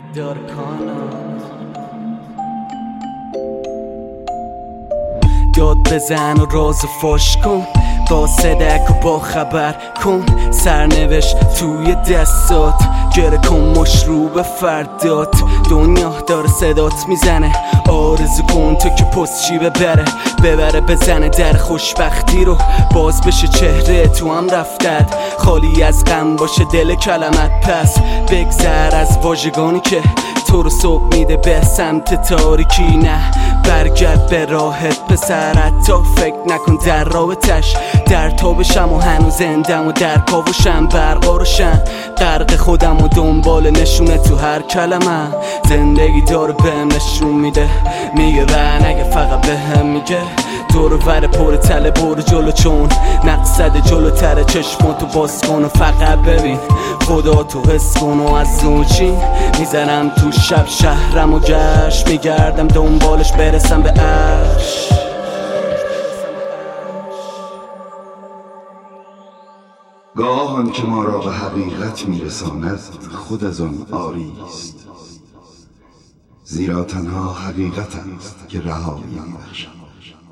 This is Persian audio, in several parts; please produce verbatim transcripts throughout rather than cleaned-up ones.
دارکانا داد بزن و راز فاش کن، با صدق و با خبر کن، سرنوشت توی دستات، گره کن مشروب فردات. دنیا داره صدات میزنه، آرزو کن تو که پستچی ببره ببره بزنه در خوشبختی رو، باز بشه چهره تو هم رفتد، خالی از غم باشه دل کلمت. پس بگذر از واژگانی که تو رو سوق میده به سمت تاریکی. نه برگرد به راحت پسرت، تا فکر نکن در رابطش در تابشم و هنوز زندم و در کاوشم برقارشم، غرق خودم و دنبال نشونه تو هر کلمه. زندگی داره بهم نشون میده، میگه و نگه فقط بهم میگه دور ور پر تله برو جلو، چون نقصد جلوتره. چشماتو باز کن و فقط ببین، خدا تو حس کن و از نوچین میزنم تو شب شهرم و گشت میگردم دنبالش برسم به عرش. گاه آن که ما را به حقیقت میرساند خود از آن عاری است، زیرا تنها حقیقت است که رهایی میبخشد.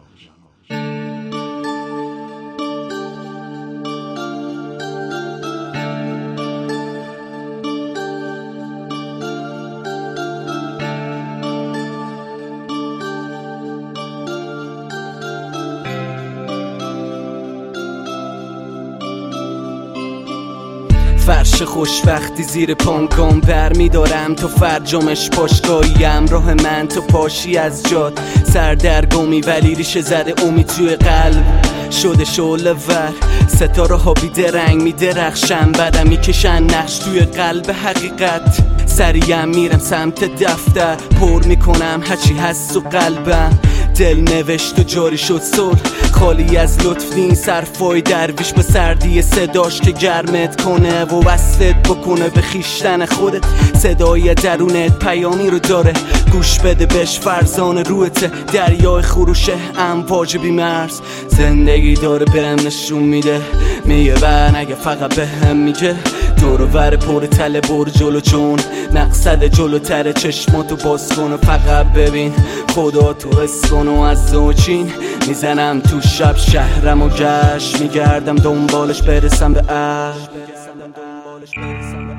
فرش خوشبختی زیر پانکام بر میدارم تو فرجامش پاشگاهیم، راه من تو پاشی از جاد سردرگمی، ولی ریشه زده امید توی قلب شده شعله ور. ستاره ها بیدرنگ میدرخشن بعدم میکشن نقش توی قلب حقیقت. سریم میرم سمت دفتر، پر میکنم هرچی هست تو قلبم، دل نوشت و جاری شد صلح، خالی از لطف نیست صرفای درویش به سردی صداش که گرمت کنه و وصلت بکنه به خیشتن خودت. صدای درونت پیامی رو داره، گوش بده بهش، فرزان روحت دریای خروشه امواج بی مرز. زندگی داره بهم نشون میده، میگه و نگه فقط بهم میگه دور و ور پر تله برو جلو، چون نقصد جلوتره. چشماتو باز کن و فقط ببین، خدا تو حس کن و از نوچین میزنم تو شب شهرم و گشت میگردم دنبالش برسم به عرش.